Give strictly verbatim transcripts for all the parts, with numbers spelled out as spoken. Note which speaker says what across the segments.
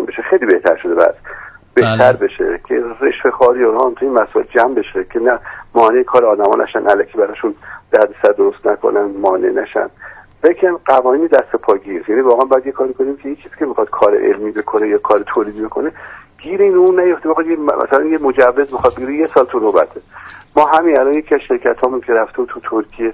Speaker 1: بشه خیلی بهتر شده، بعد بهتر بشه که رشوه خواری و هم تو این مسائل جمع بشه که نه مانع کار آدما نشن، الکی براشون دردسر درست نکنن، مانع نشن. بگم قوانین دست پاگیر، یعنی واقعا باید یه کاری کنیم که یکی که میخواد کار علمی بکنه یا کار تولیدی بکنه گیر این اون نیفته. بخواد مثلا یه مجوز میخواد بگیره یه سال تو نوبته. ما همین الان یکی از شرکتامون که رفته تو ترکیه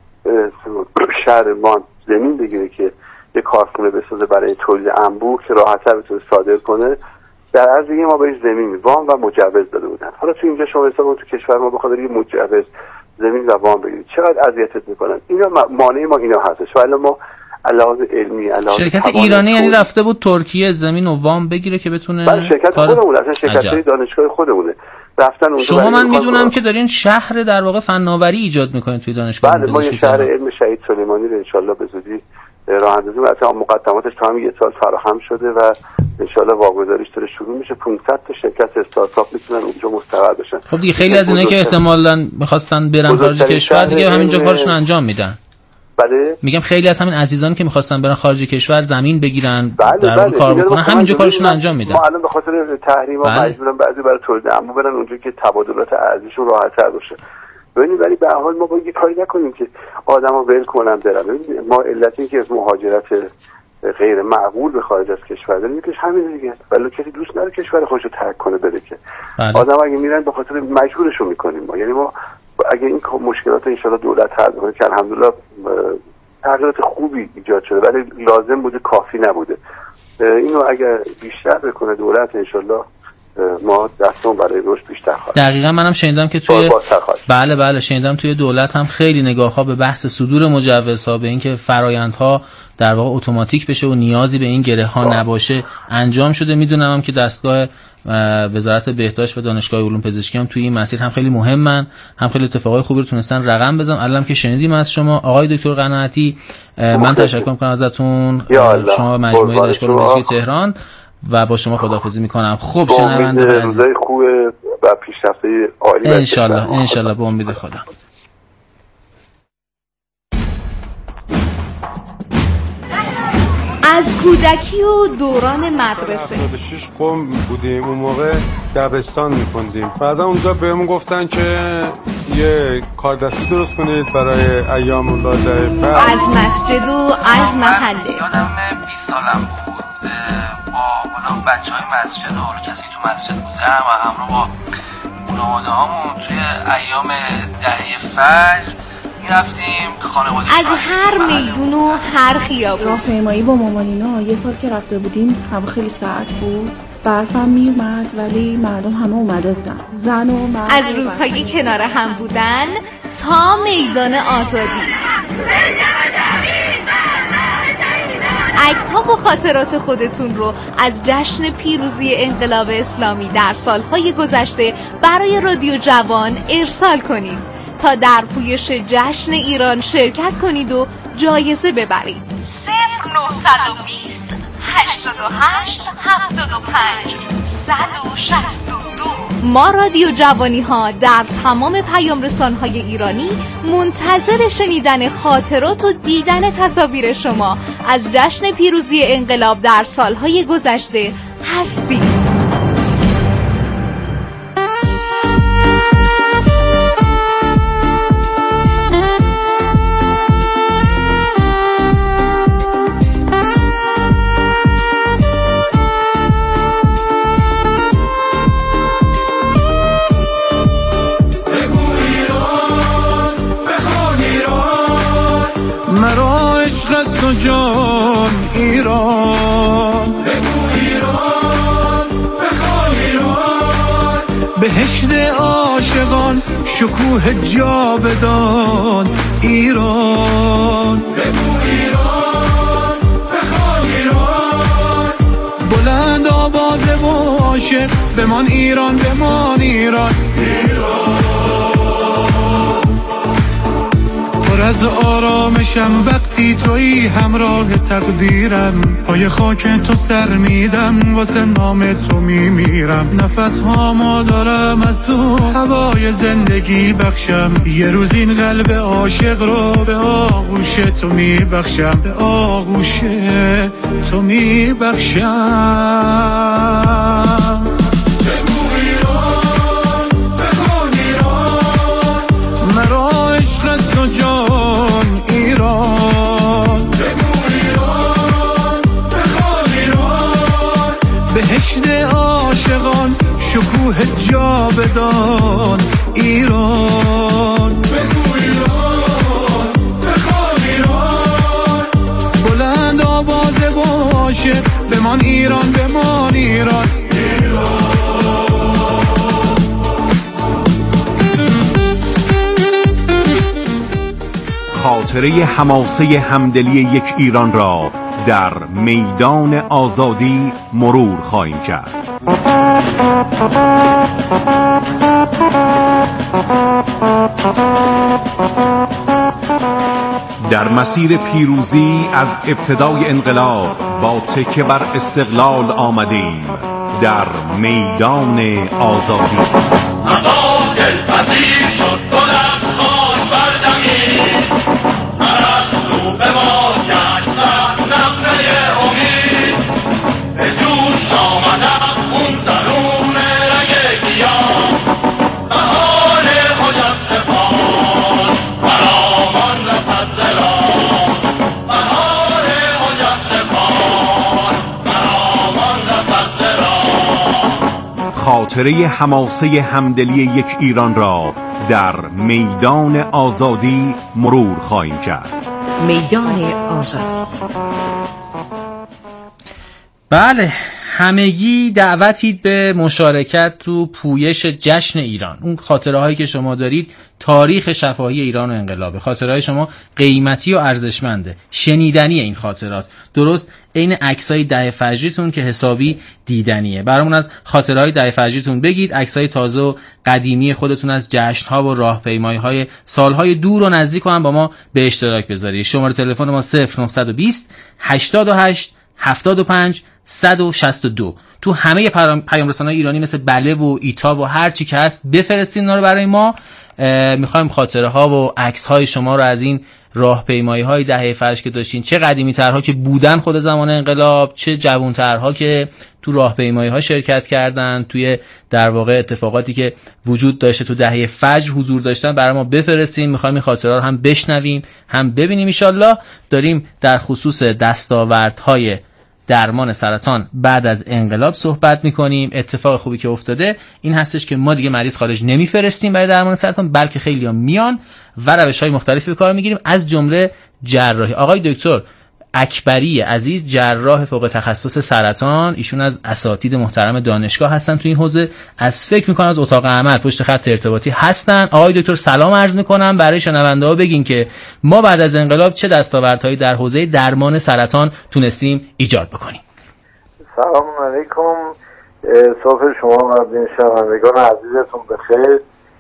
Speaker 1: شهر ما زمین بگیره که یه کارخونه بسازه برای تولید انبوه که راحت‌تر بتونه صادر کنه، در عرض یه ما بهش زمین وام و مجوز داده بودن. حالا تو اینجا شما حساب تو کشور ما بخاطر یه مجوز زمین و وام بگیرید چقدر اذیتت میکنن. اینا مانع ما اینا هستش. ولی ما علاوه علمی علاوه
Speaker 2: شرکت ایرانی یعنی رفته بود ترکیه زمین و وام بگیره که بتونه
Speaker 1: بله شرکت کار... خودمون اصلا شرکت دانشگاه خودمونه رفتن اونجا.
Speaker 2: شما من میدونم که دارین شهر در واقع فناوری ایجاد میکنید توی دانشگاه.
Speaker 1: بله ما یه شهر علم شهید سلیمانی رو ان شاء الله به زودی راه اندازی مثلا مقدماتش تا هم یه سال فراهم شده و ان شاء الله واگذاریش داره شروع میشه. پانصد تا شرکت استارتاپ میتونن اونجا مستقر بشن.
Speaker 2: خب دیگه خیلی از اینایی که احتمالاً می‌خواستن برن خارج کشور دیگه همینجا کارشون انجام میدن.
Speaker 1: بله
Speaker 2: میگم خیلی از همین عزیزان که می‌خواستن برن خارج کشور زمین بگیرن
Speaker 1: بله
Speaker 2: در
Speaker 1: بله.
Speaker 2: کار بکنن همینجا کارشون انجام میدن.
Speaker 1: ما الان به خاطر تحریم‌ها
Speaker 2: بله.
Speaker 1: مجبورن بعضی برای تولید اما برن اونجا که تبادلات ارزششون راحت‌تر باشه. ببینید ولی به هر حال ما باید یه کاری نکنیم که آدمو ول کنن برن. ما علت این که از مهاجرت غیر معقول به خارج از کشور داریم که همین دیگه. ولی کسی دوست نداره کشور خودش رو ترک کنه بره که
Speaker 2: بله.
Speaker 1: آدم اگه میرن به خاطر مجبورشون میکنیم ما. یعنی ما اگه این مشکلات ان شاءالله دولت حل کنه که الحمدلله تغییرات خوبی ایجاد شده ولی لازم بوده کافی نبوده. اینو اگر بیشتر بکنه دولت ان شاءالله ما دستمون برای رشد بیشتر خواهد.
Speaker 2: دقیقاً منم شنیدم که توی بله بله شنیدم توی دولت هم خیلی نگاه‌ها به بحث صدور مجوزها به اینکه فرآیندها در واقع اتوماتیک بشه و نیازی به این گره‌ها نباشه انجام شده. میدونم هم که دستگاه وزارت بهداشت و دانشگاه علوم پزشکی هم توی این مسیر هم خیلی مهمن، هم خیلی اتفاقای خوبی رو تونستن رقم بزنن. الان که شنیدیم از شما آقای دکتر قناعتی، من تشکر می‌کنم ازتون، شما مجموعه دانشگاه علوم پزشکی تهران و با شما خداحافظی میکنم. خب شنونده عزیز
Speaker 1: روزای خوب و پیشرفته عالی
Speaker 2: ان شاء الله ان شاء الله به امید خدا.
Speaker 3: از کودکی و دوران مدرسه
Speaker 4: هفتاد و شش قم بودیم اون موقع دبستان می‌خوندیم. بعدا اونجا بهمون گفتن که یه کاردستی درست کنید برای ایام الولاده.
Speaker 3: از مسجد و از محله.
Speaker 5: یادم بیست سالم بود با حالا بچهای مسجد و حالا کسی تو مسجد بودم و همراه با خانواده هامون توی ایام دهه فجر میرفتیم خانواده
Speaker 3: از هر میدون و هر خیابون.
Speaker 6: راهپیمایی با مامانینا یه سال که رفته بودیم هوا خیلی سرد بود، برفم میومد ولی مردم همه اومده بودن، زن و مرد.
Speaker 3: از روزهایی کنار هم بودن تا میدان آزادی. عکس ها و خاطرات خودتون رو از جشن پیروزی انقلاب اسلامی در سالهای گذشته برای رادیو جوان ارسال کنید تا در پویش جشن ایران شرکت کنید و جایزه ببرید. صفر نهصد و بیست هشتاد و هشت هفتاد و پنج صد و شصت و دو. ما رادیو جوانی ها در تمام پیام رسان های ایرانی منتظر شنیدن خاطرات و دیدن تصاویر شما از جشن پیروزی انقلاب در سالهای گذشته هستیم.
Speaker 7: جان ایران بگو ایران بخوان ایران بهشت عاشقان شکوه جاودان ایران بگو ایران بخوان ایران بلند آواز و عاشق بمان ایران بمان ایران ایران پر از آرامشم وقتی تویی همراه تقدیرم پای خاک تو سر میدم واسه نام تو میمیرم نفس هامو دارم از تو هوای زندگی بخشم یه روز این قلب عاشق رو به آغوش تو میبخشم به آغوش تو میبخشم بهشت عاشقان، شکوه جاودان ایران. بگو ایران، بخوان ایران، بلند آوازه باشه بمان ایران، بمان ایران.
Speaker 8: خاطره حماسه همدلی یک ایران را در میدان آزادی مرور خواهیم کرد. در مسیر پیروزی از ابتدای انقلاب با تکیه بر استقلال آمدیم در میدان آزادی. خاطره حماسه همدلی یک ایران را در میدان آزادی مرور خواهیم کرد.
Speaker 9: میدان آزادی.
Speaker 2: بله، همگی دعوتید به مشارکت تو پویش جشن ایران. اون خاطره هایی که شما دارید تاریخ شفاهی ایران و انقلابه. خاطره های شما قیمتی و ارزشمنده، شنیدنی این خاطرات، درست عین عکسای دهه فجریتون که حسابی دیدنیه. برامون از خاطره های دهه فجریتون بگید، عکسای تازه و قدیمی خودتون از جشن ها و راهپیمایی های سالهای دور و نزدیک هم با ما به اشتراک بذارید. شماره تلفن ما صفر نه دو صفر هشتاد و هشت هفتاد و پنج صد و شصت و دو. تو همه پیام رسانه‌های ایرانی مثل بله و ایتا و هر چی که هست بفرستین اونا رو برای ما. میخوایم خاطره ها و عکس های شما رو از این راهپیمایی های دهه فجر که داشتین، چه قدیمی ترها که بودن خود زمان انقلاب، چه جوان ترها که تو راهپیمایی ها شرکت کردن، توی در واقع اتفاقاتی که وجود داشته تو دهه فجر حضور داشتن، برای ما بفرستین. میخوایم این خاطره رو هم بشنویم هم ببینیم. ان شاءالله داریم در خصوص دستاوردهای درمان سرطان بعد از انقلاب صحبت میکنیم. اتفاق خوبی که افتاده این هستش که ما دیگه مریض خارج نمیفرستیم برای درمان سرطان، بلکه خیلی هم میان و روش‌های مختلفی به کار میگیریم، از جمله جراحی. آقای دکتر اکبری عزیز، جراح فوق تخصص سرطان، ایشون از اساتید محترم دانشگاه هستن تو این حوزه، از فکر میکنم از اتاق عمل پشت خط ارتباطی هستن. آقای دکتر سلام عرض میکنم، برای شنونده ها بگین که ما بعد از انقلاب چه دستاوردهایی در حوزه درمان سرطان تونستیم ایجاد بکنیم.
Speaker 10: سلام علیکم، صبح شما و شنوندگان عزیزتون بخیر.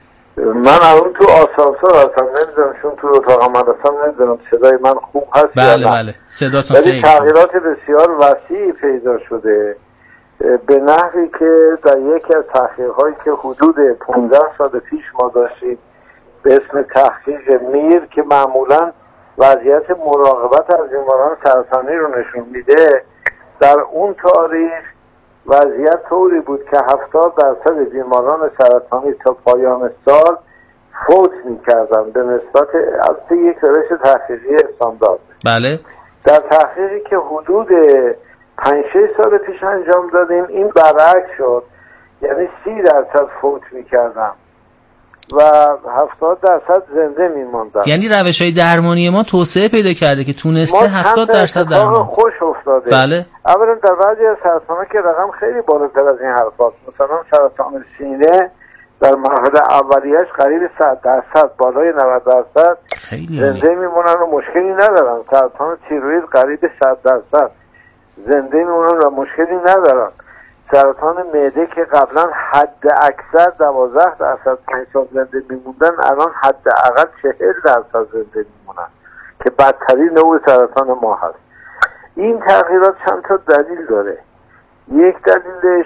Speaker 10: من الان تو آسانسور هستم، نمیدونم چون تو اتاق عمل هستم، نمیدونم صدای من خوب هست.
Speaker 2: بله بله صداتون خیلی خوبه.
Speaker 10: تغییرات بسیار وسیعی پیدا شده به نحوی که در یکی از تحقیق‌هایی که حدود پانزده سال پیش ما داشتیم به اسم تحقیق میر که معمولاً وضعیت مراقبت از بیماران سرطانی رو نشون میده، در اون تاریخ وضعیت طوری بود که هفتاد درصد بیماران سرطانی تا پایان سال فوت می‌کردن به نسبت از یک روش تحقیقی استاندارد.
Speaker 2: بله.
Speaker 10: در تحقیقی که حدود پنج شش سال پیش انجام دادیم این برعکس شد، یعنی سی درصد فوت می‌کردن و هفتاد درصد زنده می‌ماندن.
Speaker 2: یعنی روش‌های درمانی ما توسعه پیدا کرده که تونسته هفتاد درصد درمان.
Speaker 10: خوش افتاده.
Speaker 2: بله.
Speaker 10: اولا در بعضی از سرطان‌ها که رقم خیلی بالاتر از این حرفاست، مثلا سرطان سینه در مرحله اولیه‌اش قریب صد درصد، بالای نود درصد زنده میمونن و مشکلی ندارن. سرطان تیروئید قریب صد درصد زنده میمونن و مشکلی ندارن. سرطان معده که قبلا حد اکثر دوازده درصد پنج سال زنده میموندن، الان حد اقل چهل درصد زنده میمونن که بدترین نوع سرطان ما هست. این تغییرات چند تا دلیل داره. یک دلیلش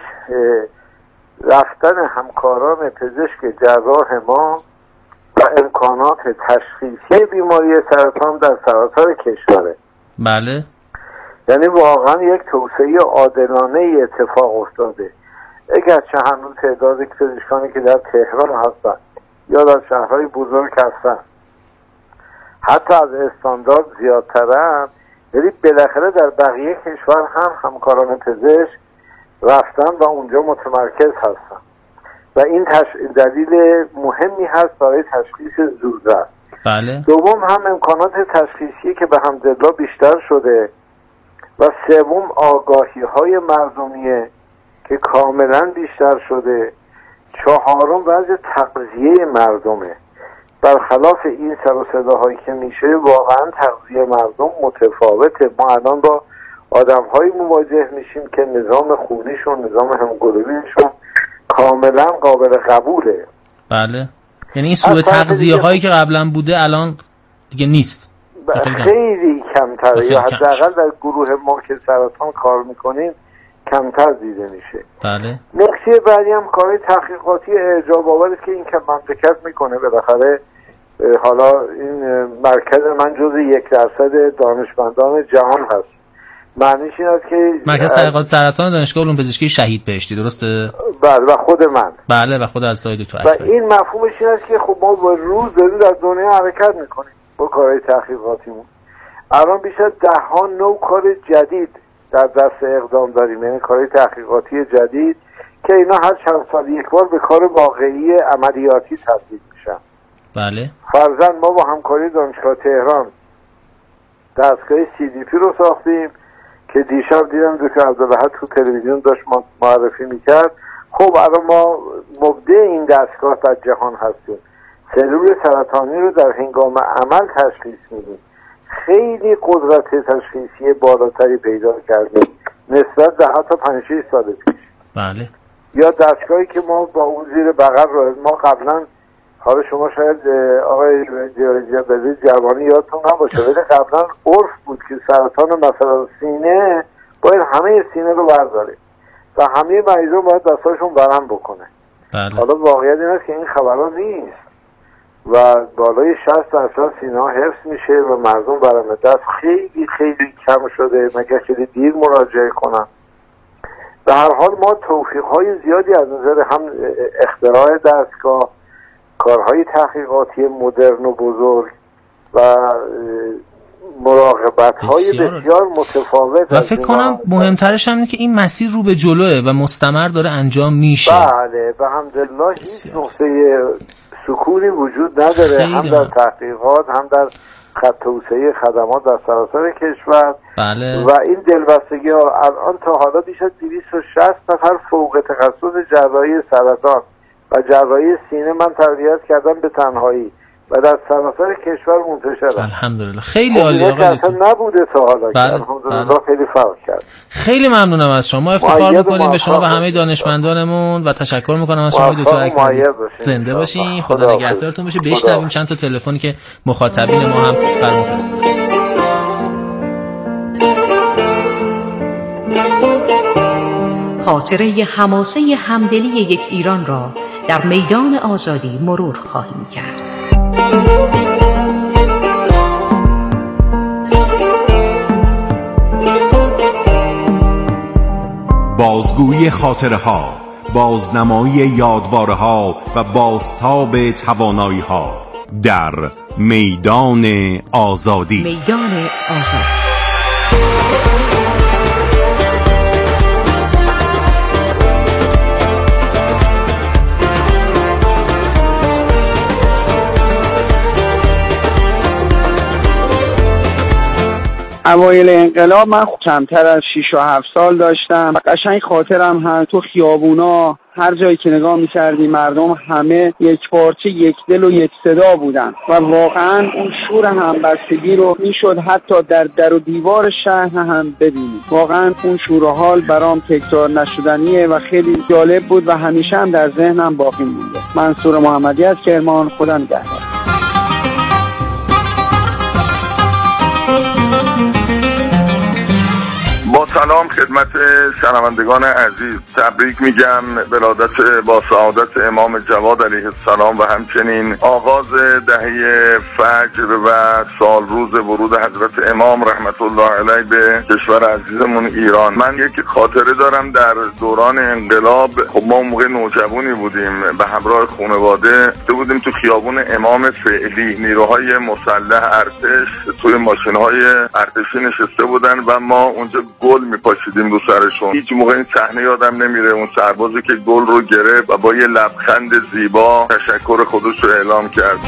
Speaker 10: رفتن همکاران پزشک جراح ما و امکانات تشخیصی بیماری سرطان در سراسر کشوره.
Speaker 2: بله.
Speaker 10: یعنی واقعا یک توسعه عادلانه اتفاق افتاده. اگرچه هنوز تعداد پزشکانی که در تهران هستن یا در شهرهای بزرگ هستن حتی از استاندارد زیادترن، ولی بالاخره در بقیه کشور هم همکاران پزشک رفتن و اونجا متمرکز هستن و این تش... دلیل مهمی هست برای تشخیص زودرس.
Speaker 2: بله.
Speaker 10: دوم هم امکانات تشخیصی که به حمدالله بیشتر شده و سوم آگاهی های مردمیه که کاملا بیشتر شده. چهارم وضع تغذیه مردمه. برخلاف این سر و صداهایی که میشه واقعا تغذیه مردم متفاوته. ما الان با آدم های مواجه میشیم که نظام خونیشون، نظام همگلوبینشون کاملا قابل قبوله.
Speaker 2: بله. یعنی این سوء تغذیه هایی که قبلا بوده الان دیگه نیست.
Speaker 10: خیلی کمتره یا حداقل در گروه ما که سرطان کار میکنیم کمتر دیده میشه.
Speaker 2: بله.
Speaker 10: نکته بعدی هم کار تحقیقاتی اعجاب آور است که این که مملکت میکنه. بالاخره حالا این مرکز من جز یک درصد دانشمندان جهان هست. معنیش این است که
Speaker 2: مرکز تحقیقات سرطان دانشگاه علوم پزشکی شهید بهشتی، درسته؟
Speaker 10: بله و خود من.
Speaker 2: بله و خود از دکتر
Speaker 10: و این مفهومش این است که خب ما با روز داریم در دنیا حرکت میکنیم با کارهای تحقیقاتیمون. الان بیش از ده ها نوع کار جدید در دست اقدام داریم، یعنی کارهای تحقیقاتی جدید که اینا هر چند سال یک بار به کار واقعی عملیاتی تبدیل میشن.
Speaker 2: بله.
Speaker 10: فرضاً ما با همکاری دانشگاه تهران دستگاه سی دی پی رو ساختیم که دیشب دیدم دکتر عبدالحق تو تلویزیون داشت معرفی میکرد. خب الان ما مبدع این دستگاه در جهان هستیم. سلول سرطانی رو در هنگام عمل تشخیص میدیم. خیلی قدرت تشخیصی بالاتری پیدا کرده نسبت به حتی پنج شش سال پیش.
Speaker 2: بله.
Speaker 10: یا دستگاهی که ما با اون زیر بغل رو ما قبلا، حالا شما شاید آقای جوانی یادتون نباشه ولی قبلا عرف بود که سرطان مثلا سینه باید همه سینه رو برداره و همه مریضان باید دستاشون برم بکنه.
Speaker 2: بله.
Speaker 10: حالا واقعیت این است که این خبرها نیست و بالای شصت درصد سینه ها حفظ میشه و مردم برم دست خیلی خیلی کم شده مگر خیلی دیر مراجعه کنن. به هر حال ما توفیق های زیادی از نظر هم اختراع دستگاه، کارهای تحقیقاتی مدرن و بزرگ و مراقبت های بسیار, بسیار متفاوت
Speaker 2: و فکر کنم مهمترش هم اینه که این مسیر رو به جلوه و مستمر داره انجام میشه.
Speaker 10: بله به حمدالله هیچ نقطه سکونی وجود نداره، هم در تحقیقات هم در خط توسعه خدمات در سراسر کشور.
Speaker 2: بله.
Speaker 10: و این دلبستگی ها الان تا حالا بیش از دویست و شصت نفر فوق تخصص جراحی سرطان و جراحی سینه من تربیت کردم به تنهایی و در سراسر کشور منتشره.
Speaker 2: الحمدلله. خیلی عالی آقا.
Speaker 10: اصلا نبوده تا حالا.
Speaker 2: بله.
Speaker 10: الحمدلله خیلی فرق کرد.
Speaker 2: خیلی ممنونم از شما. افتخار میکنیم به شما و همه دانشمندانمون و تشکر میکنم از شما دکتر اکبری. زنده باشین. خدا نگهدارتون باشه. بشنویم چند تا تلفنی که مخاطبین ما هم برام فرستادن.
Speaker 9: خاطره حماسه همدلی یک ایران را در میدان آزادی مرور خواهیم کرد.
Speaker 8: بازگویی خاطره ها، بازنمایی یادواره ها و بازتاب توانایی ها در میدان آزادی.
Speaker 9: میدان آزادی.
Speaker 11: اوایل انقلاب من کمتر از شش و هفت سال داشتم و قشنگ خاطرم هست تو خیابونا هر جایی که نگاه می‌کردی مردم همه یک پارچه، یک دل و یک صدا بودن و واقعا اون شور همبستگی رو میشد حتی در در و دیوار شهر هم ببینی. واقعا اون شور و حال برام تکرار نشدنیه و خیلی جالب بود و همیشه هم در ذهنم باقی مونده. منصور محمدی از کرمان. خدا نگهدار.
Speaker 12: با سلام خدمت شنوندگان عزیز، تبریک میگم ولادت با سعادت امام جواد علیه السلام و همچنین آغاز دهه فجر و سال روز ورود حضرت امام رحمت الله علیه به کشور عزیزمون ایران. من یک خاطره دارم در دوران انقلاب. خب ما موقع نوجوانی بودیم، به همراه خانواده بودیم تو خیابون امام فعلی. نیروهای مسلح ارتش توی ماشین‌های ارتشی نشسته بودن و ما اونجا گل میپاشیدیم کشیدیم رو سرشون. هیچ موقع این صحنه یادم نمیره، اون سربازی که گل رو گرفت و با یه لبخند زیبا تشکر خودش رو اعلام کرد.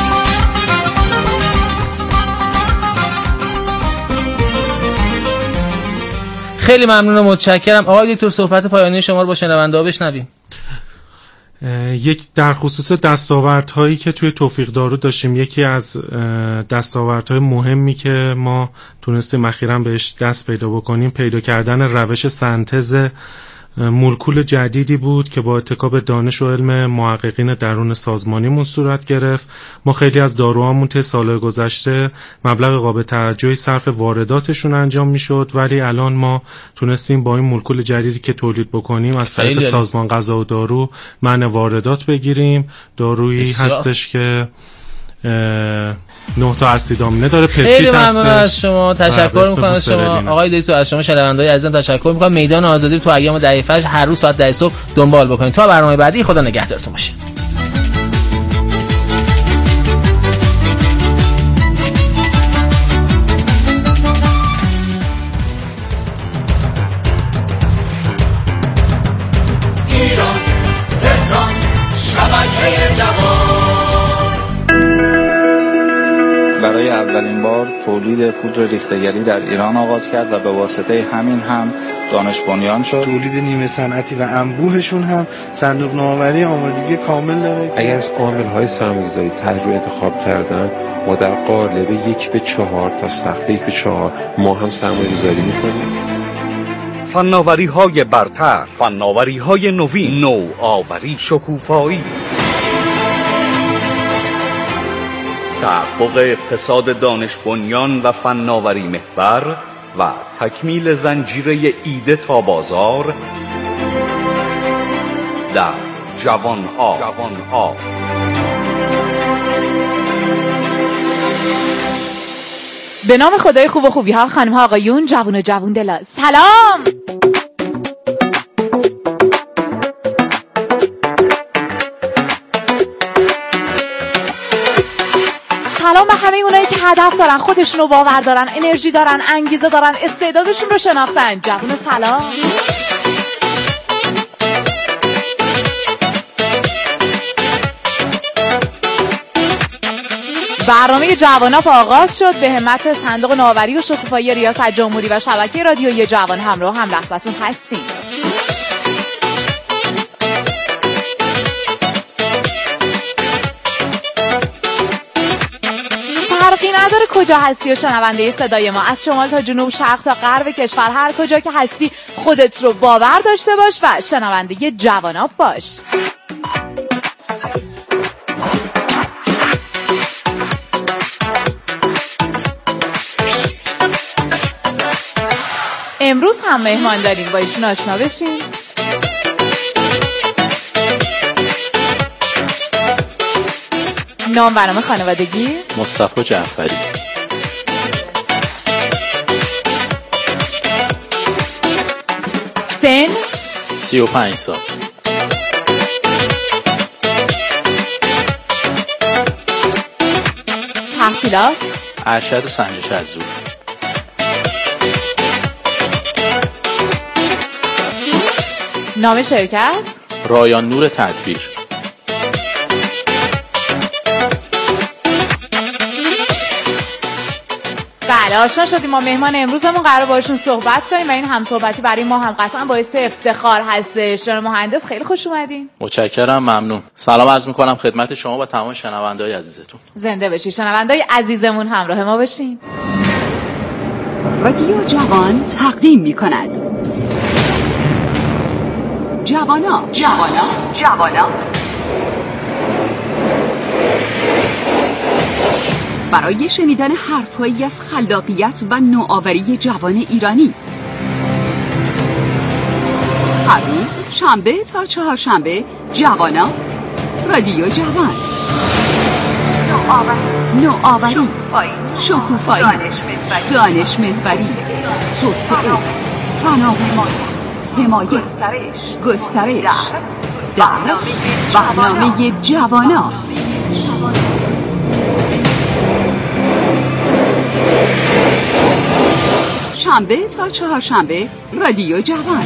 Speaker 2: خیلی ممنون و متشکرم. آقای دکتر صحبت پایانی شما رو با شنونده‌ها بشنویم.
Speaker 13: یک در خصوص دستاوردهایی که توی توفیق دارو داشتیم، یکی از دستاوردهای مهمی که ما تونستیم اخیراً بهش دست پیدا بکنیم پیدا کردن روش سنتز مولکول جدیدی بود که با اتکا به دانش و علم محققین درون سازمانیمون صورت گرفت. ما خیلی از داروهامون طی سالهای گذشته مبلغ قابل توجهی صرف وارداتشون انجام میشد، ولی الان ما تونستیم با این مولکول جدیدی که تولید بکنیم از طریق سازمان غذا و دارو منع واردات بگیریم. دارویی هستش که نه تا اسید آمینه داره، پپتید هستش. خیلی ممنون
Speaker 2: از شما، تشکر میکنم از شما آقای دکتر، از شما شنونده‌های عزیزم تشکر میکنم. میدان آزادی تو ایام دهه فجر هر روز ساعت ده صبح دنبال بکنید. تا برنامه بعدی، خدا نگهدارتون باشه.
Speaker 7: ایران تهران شبکه جوان
Speaker 14: برای اولین بار تولید پودر ریخته‌گری در ایران آغاز کرد و به واسطه همین هم دانش بنیان شد.
Speaker 15: تولید نیمه صنعتی و انبوهشون هم صندوق نوآوری آمادگی کامل داره.
Speaker 16: اگر از عامل‌های سرمایه‌گذاری تحریری انتخاب کردن، ما در قالب یک به چهار تا سقف یک به چهار ما هم سرمایه‌گذاری می‌کنیم.
Speaker 17: فناوری‌های برتر، فناوری‌های نوین، نوآوری، شکوفایی، تحقق اقتصاد دانش بنیان و فناوری محور و تکمیل زنجیره ایده تا بازار در جوان آب. جوان آب.
Speaker 18: به نام خدای خوب و خوبی ها، خانم ها آقایون، جوان و جوان دلا، سلام. سلام به همه اونایی که هدف دارن، خودشون رو باور دارن، انرژی دارن، انگیزه دارن، استعدادشون رو شناختن. جوان سلام. برنامه جواناپ آغاز شد. به همت صندوق نوآوری و شکوفایی ریاست جمهوری و شبکه رادیویی جوان همراه هم لحظتون هستیم. فرقی نداره کجا هستی و شنونده صدای ما، از شمال تا جنوب، شرق تا غرب کشور، هر کجا که هستی خودت رو باور داشته باش و شنونده جواناپ باش. امروز هم مهمان داریم، با ایشون آشنا بشیم. نام و نام خانوادگی؟
Speaker 19: مصطفی جعفری.
Speaker 18: سن؟
Speaker 19: سی و پنج سال.
Speaker 18: تحصیلات؟
Speaker 19: ارشد سنجش از
Speaker 18: نام شرکت؟
Speaker 19: رایان نور تدبیر.
Speaker 18: بله، آشنا شدیم. ما مهمان امروزمون قرار باشون صحبت کنیم و این هم صحبتی برای ما هم قطعا باعث افتخار هستش. جناب مهندس خیلی خوش اومدین.
Speaker 19: متشکرم، ممنون. سلام عرض میکنم خدمت شما و تمام شنونده‌های عزیزتون.
Speaker 18: زنده باشید. شنونده‌های عزیزمون همراه ما باشین.
Speaker 20: رادیو جوان تقدیم میکند جوانا جوانا جوانا برای شنیدن حرفهایی از خلاقیت و نوآوری جوان ایرانی، هر روز شنبه تا چهارشنبه جوانا، رادیو جوان. نوآوری، شکوفایی، دانش محوری، توسعه، فناوری، حمایت، گسترش در برنامه جوانا. شنبه تا چهارشنبه رادیو جوان.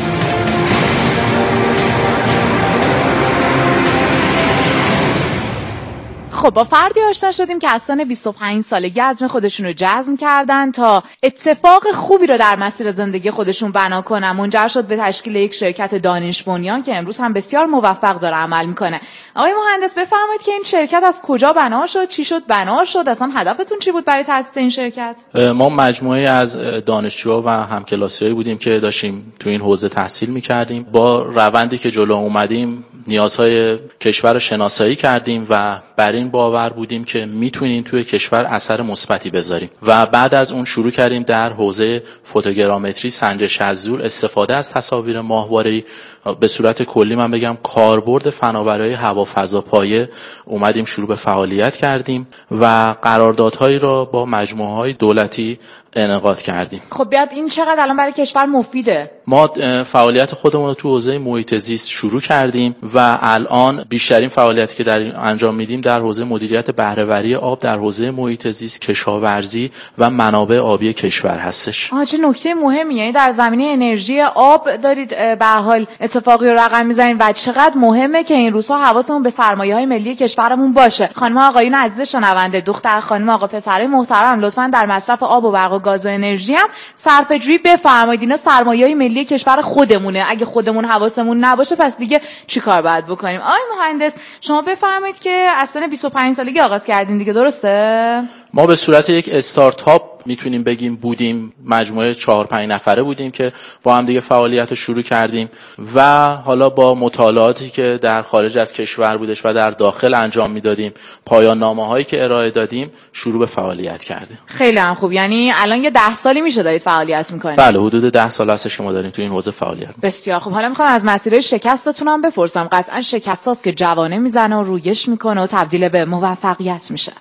Speaker 18: خب با فردی آشنا شدیم که از سن بیست و پنج سالگی عزم خودشون رو جزم کردن تا اتفاق خوبی رو در مسیر زندگی خودشون بنا کنن. منجر شد به تشکیل یک شرکت دانش بنیان که امروز هم بسیار موفق داره عمل میکنه. آقای مهندس بفرمایید که این شرکت از کجا بنا شد، چی شد بنا شد، اصلا هدفتون چی بود برای تأسیس این شرکت؟
Speaker 19: ما مجموعه از دانشجوها و همکلاسیایی بودیم که داشتیم تو این حوزه تحصیل میکردیم. با روندی که جلو اومدیم نیازهای کشور رو شناسایی کردیم و بر این باور بودیم که میتونیم توی کشور اثر مثبتی بذاریم و بعد از اون شروع کردیم در حوزه فوتوگرامتری، سنجش از دور، استفاده از تصاویر ماهواره‌ای. به صورت کلی من بگم کاربرد فناوری‌های هوافضاپایه اومدیم شروع به فعالیت کردیم و قراردادهایی را با مجموعه‌های دولتی انعقاد کردیم.
Speaker 18: خب بیاد این چقدر الان برای کشور مفیده؟
Speaker 19: ما فعالیت خودمون رو تو حوزه محیط زیست شروع کردیم و الان بیشترین فعالیتی که در انجام میدیم در حوزه مدیریت بهره‌وری آب در حوزه محیط زیست، کشاورزی و منابع آبی کشور هستش.
Speaker 18: آ چه نکته مهمی، یعنی در زمینه انرژی آب دارید به هر حال اتفاقی رو رقم میزنید و چقدر مهمه که این روزها حواسمون به سرمایه‌های ملی کشورمون باشه. خانم آقایون عزیز شنونده، دختر خانم آقا پسرای محترم، لطفاً در مصرف آب و برق و گاز و انرژی هم صرفه‌جویی بفرمایید. اینا سرمایه‌های ملی کشور خودمونه. اگه خودمون حواسمون نباشه پس دیگه چیکار باید بکنیم؟ آقای مهندس شما بفرمایید که از سن بیست و پنج سالگی آغاز کردین دیگه، درسته؟
Speaker 19: ما به صورت یک استارتاپ میتونیم بگیم بودیم، مجموعه چهار پنج نفره بودیم که با هم دیگه فعالیت رو شروع کردیم و حالا با مطالعاتی که در خارج از کشور بودش و در داخل انجام میدادیم، پایان نامه هایی که ارائه دادیم، شروع به فعالیت کردیم.
Speaker 18: خیلی هم خوب. یعنی الان یه ده سالی میشه دارید فعالیت میکنید؟
Speaker 19: بله حدود ده سال هست شما داریم تو این حوزه فعالیت.
Speaker 18: بسیار خوب. حالا میخوام از مسیرهای شکستتون هم بپرسم. قطعا شکستاست که جوانه میزنه و رویش میکنه و تبدیل به موفقیت میشه.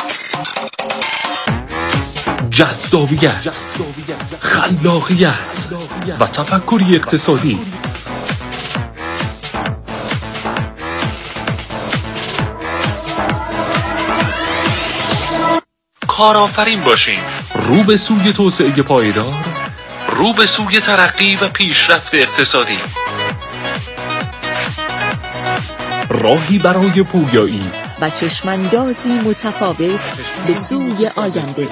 Speaker 21: جذابیت، خلاقیت و تفکری اقتصادی. کارآفرین باشین، رو به سوی توسعه پایدار، رو به سوی ترقی و پیشرفت اقتصادی. راهی برای پویایی
Speaker 22: و چشماندازی متفاوت به سوی آینده.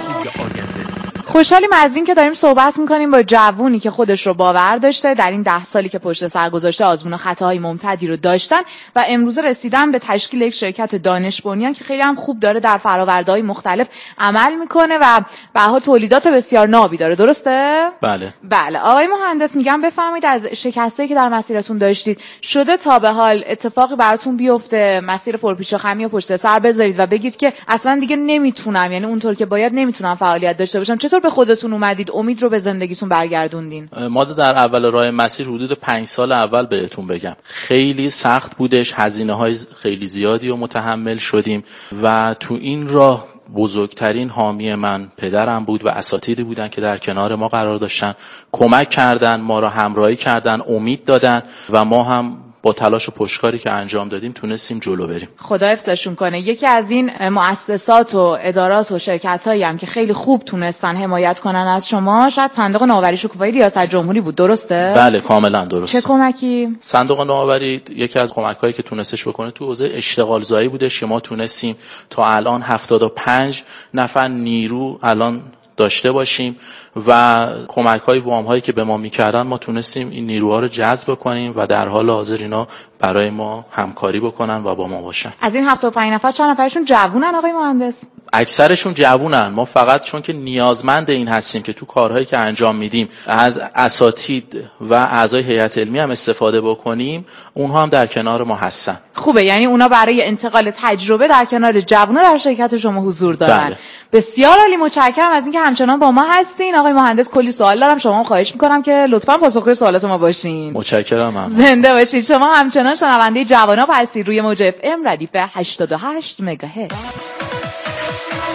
Speaker 18: خوشحالیم از این که داریم صحبت میکنیم با جوونی که خودش رو باور داشته، در این ده سالی که پشت سر گذاشته آزمون و خطاهای ممتدی رو داشتن و امروز رسیدن به تشکیل یک شرکت دانش بنیان که خیلی هم خوب داره در فرآورده‌های مختلف عمل میکنه و به هر حال تولیدات بسیار نابی داره، درسته؟
Speaker 19: بله.
Speaker 18: بله. آقای مهندس میگم بفرمایید از شکستایی که در مسیرتون داشتید شده تا به حال اتفاقی براتون بیفته، مسیر پرپیچ و خمی و پشت سر بذارید و بگید که اصلا دیگه نمیتونم، یعنی اونطور که باید نمیتونم فعالیت داشته باشم، چطور به خودتون اومدید امید رو به زندگیتون برگردوندین؟
Speaker 19: ما در اول راه مسیر حدود پنج سال اول بهتون بگم خیلی سخت بودش، هزینه‌های خیلی زیادی رو متحمل شدیم و تو این راه بزرگترین حامی من پدرم بود و اساتیدی بودن که در کنار ما قرار داشتن، کمک کردن، ما را همراهی کردن، امید دادن و ما هم با تلاش و پشتکاری که انجام دادیم تونستیم جلو بریم.
Speaker 18: خدا حفظشون کنه. یکی از این مؤسسات و ادارات و شرکت‌هایی هم که خیلی خوب تونستن حمایت کنن از شما شاید صندوق نوآوری شکوفایی ریاست جمهوری بود، درسته؟
Speaker 19: بله کاملا درسته.
Speaker 18: چه کمکی؟
Speaker 19: صندوق نوآوری یکی از کمک‌هایی که تونستش بکنه تو حوزه اشتغال زایی بودش که ما تونستیم تا الان هفتاد و پنج نفر نیرو الان داشته باشیم و کمک‌های وام‌هایی که به ما می‌کردن ما تونستیم این نیروها رو جذب کنیم و در حال حاضر اینا برای ما همکاری بکنن و با ما باشن.
Speaker 18: از این هفتاد و پنج نفر چند نفرشون جوونن آقای مهندس؟
Speaker 19: اکثرشون جوونن. ما فقط چون که نیازمند این هستیم که تو کارهایی که انجام میدیم از اساتید و اعضای هیئت علمی هم استفاده بکنیم، اونها هم در کنار ما هستن.
Speaker 18: خوبه، یعنی اونا برای انتقال تجربه در کنار جوونا در شرکت شما حضور دارن.
Speaker 19: بله.
Speaker 18: بسیار عالی، متشکرم از اینکه همچنان با ما هستین. آقای مهندس کلی سوال دارم، شما خواهش میکنم که لطفاً پاسخگوی سوالات ما باشین.
Speaker 19: متشکرم. هم.
Speaker 18: زنده باشید. شما همچنان شنونده جواناب هستید روی موج اف ام ردیف هشتاد و هشت مگاهرتز.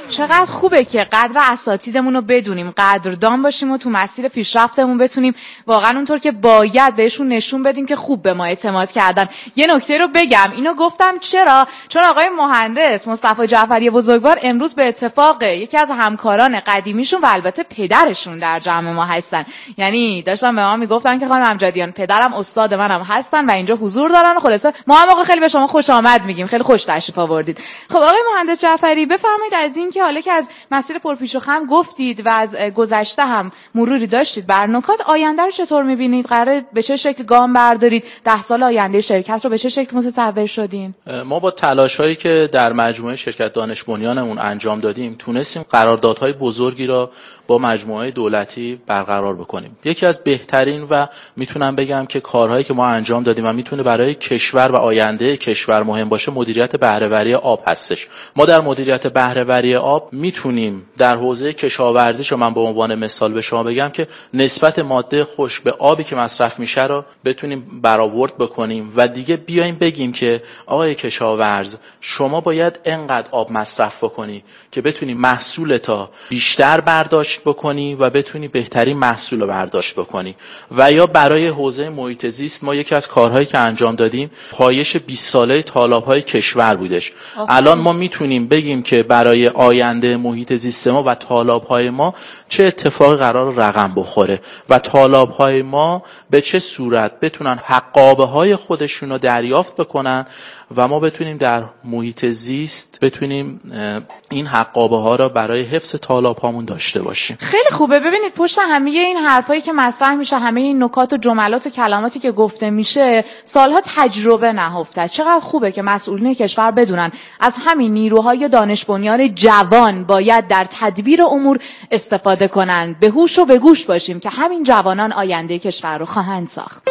Speaker 18: چقدر خوبه که قدر اساتیدمون رو بدونیم، قدردان باشیم و تو مسیر پیشرفتمون بتونیم واقعا اونطور که باید بهشون نشون بدیم که خوب به ما اعتماد کردن. یه نکته رو بگم، اینو گفتم چرا؟ چون آقای مهندس مصطفی جعفری بزرگوار امروز به اتفاق یکی از همکاران قدیمیشون و البته پدرشون در جمع ما هستن. یعنی داشتن به ما میگفتن که خانم امجدیان پدرم استاد منم هستن و اینجا حضور دارن و خلاصه ما هم آقا خیلی به شما خوش آمد میگیم، خیلی خوش تشریف آوردید. خب آقای مهندس جعفری بفرمایید از این که حالا که از مسیر پرپیچ و خم گفتید و از گذشته هم مروری داشتید بر نکات، آینده رو چطور میبینید؟ قراره به چه شکل گام بردارید؟ ده سال آینده شرکت رو به چه شکل متصور شدین؟
Speaker 19: ما با تلاش‌هایی که در مجموعه شرکت دانش بنیانمون انجام دادیم تونستیم قراردادهای بزرگی را با مجموعه دولتی برقرار بکنیم. یکی از بهترین و میتونم بگم که کارهایی که ما انجام دادیم و میتونه برای کشور و آینده کشور مهم باشه مدیریت بهره‌وری آب هستش. ما در مدیریت بهره‌وری آب میتونیم در حوزه کشاورزی، شما من به عنوان مثال به شما بگم که نسبت ماده خوش به آبی که مصرف میشه رو بتونیم برآورد بکنیم و دیگه بیایم بگیم که آقای کشاورز شما باید انقدر آب مصرف بکنی که بتونی محصولتا بیشتر برداشت بکنی و بتونی بهترین محصول رو برداشت بکنی. و یا برای حوزه محیط زیست ما یکی از کارهایی که انجام دادیم پایش بیست ساله تالاب‌های کشور بودش. آفا. الان ما میتونیم بگیم که برای آینده محیط زیست ما و تالاب‌های ما چه اتفاقی قرار رقم بخوره و تالاب‌های ما به چه صورت بتونن حقابه‌های خودشون رو دریافت بکنن و ما بتونیم در محیط زیست بتونیم این حقابه‌ها را برای حفظ تالاب‌هامون داشته باشیم.
Speaker 18: خیلی خوبه. ببینید پشت همه این حرفایی که مطرح میشه، همه این نکات و جملات و کلماتی که گفته میشه، سالها تجربه نهفته. چقدر خوبه که مسئولین کشور بدونن از همین نیروهای دانش بنیان جوان باید در تدبیر امور استفاده کنن. به هوش و به گوش باشیم که همین جوانان آینده کشور رو خواهند ساخت.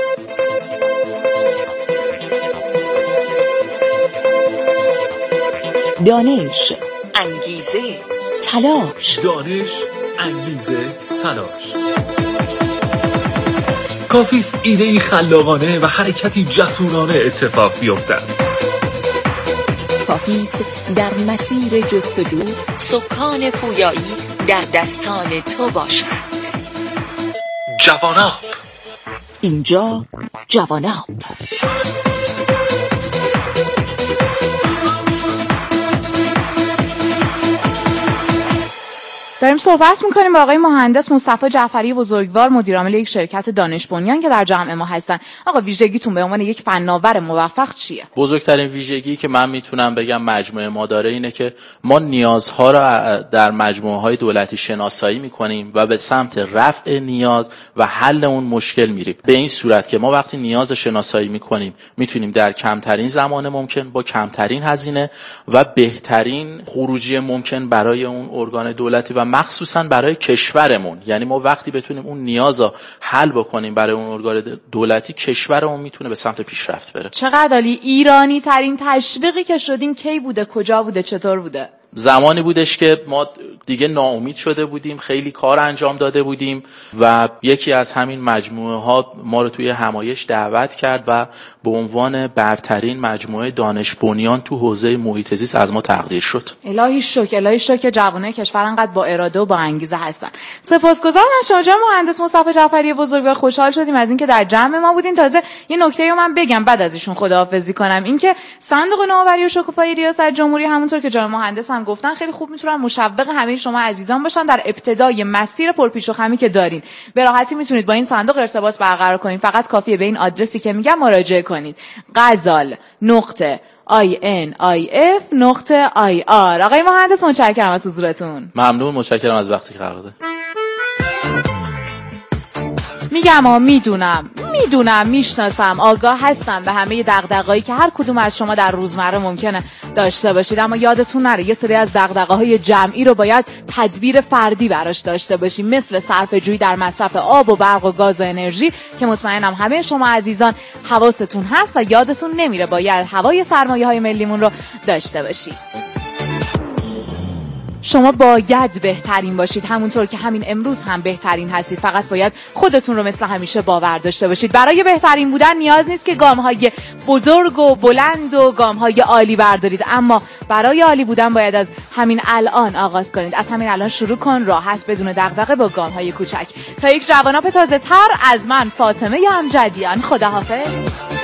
Speaker 22: دانش، انگیزه، تلاش.
Speaker 21: دانش، انگیزه، تلاش. کافیست ایده‌ای خلاقانه و حرکتی جسورانه اتفاق بیفتد.
Speaker 22: کافیست در مسیر جستجو سکان پویایی در دستان تو باشد.
Speaker 21: جواناب.
Speaker 22: اینجا جواناب.
Speaker 18: داریم صحبت میکنیم با آقای مهندس مصطفی جعفری بزرگوار، مدیرعامل یک شرکت دانش بنیان که در جمع ما هستن. آقا ویژگیتون به عنوان یک فناور موفق چیه؟
Speaker 19: بزرگترین ویژگی که من میتونم بگم مجموعه ما داره اینه که ما نیازها را در مجموعه های دولتی شناسایی میکنیم و به سمت رفع نیاز و حل اون مشکل میریم. به این صورت که ما وقتی نیاز شناسایی میکنیم میتونیم در کمترین زمان ممکن با کمترین هزینه و بهترین خروجی ممکن برای اون ارگان دولتی و مخصوصا برای کشورمون، یعنی ما وقتی بتونیم اون نیازا حل بکنیم برای اون ارگان دولتی، کشورمون میتونه به سمت پیشرفت بره.
Speaker 18: چقدر عالی. ایرانی ترین تشویقی که شدین کی بوده؟ کجا بوده؟ چطور بوده؟
Speaker 19: زمانی بودش که ما دیگه ناامید شده بودیم، خیلی کار انجام داده بودیم و یکی از همین مجموعه ها ما رو توی همایش دعوت کرد و به عنوان برترین مجموعه دانش بنیان تو حوزه محیط زیست از ما تقدیر شد.
Speaker 18: الهی شکر، الهی شکر که جوانای کشور انقدر با اراده و با انگیزه هستن. سپاسگزارم از شما جناب مهندس مصطفی جعفری بزرگوار. خوشحال شدیم از اینکه در جمع ما بودین. تازه یه نکته رو من بگم بعد از ایشون خداحافظی کنم، اینکه صندوق نوآوری و شکوفایی ریاست جمهوری همونطور که جناب مهندس هم گفتن خیلی خوب میتونن مشوق همه شما عزیزان باشن در ابتدای مسیر پرپیچ و خمی که دارین. به راحتی میتونید با این صندوق ارتباط برقرار کنید. فقط کافیه به این آدرسی که میگم مراجعه کنید: غزال نقطه آی ان آی اف نقطه آی آر. آقای مهندس متشکرم از حضورتون.
Speaker 19: ممنون، متشکرم از وقتی که قرار دادید.
Speaker 18: میگم ها میدونم میدونم میشناسم، آگاه هستم به همه دغدغه‌هایی که هر کدوم از شما در روزمره ممکنه داشته باشید، اما یادتون نره یه سری از دغدغه‌های جمعی رو باید تدبیر فردی براش داشته باشیم، مثل صرفه‌جویی در مصرف آب و برق و گاز و انرژی که مطمئنم همه شما عزیزان حواستون هست و یادتون نمیره باید هوای سرمایه‌های ملیمون رو داشته باشید. شما باید بهترین باشید، همونطور که همین امروز هم بهترین هستید. فقط باید خودتون رو مثل همیشه باور داشته باشید. برای بهترین بودن نیاز نیست که گام‌های بزرگ و بلند و گام‌های عالی بردارید، اما برای عالی بودن باید از همین الان آغاز کنید. از همین الان شروع کن، راحت بدون دغدغه با گام‌های کوچک. تا یک جواناب تازه‌تر، از من فاطمه امجدیان، خداحافظ.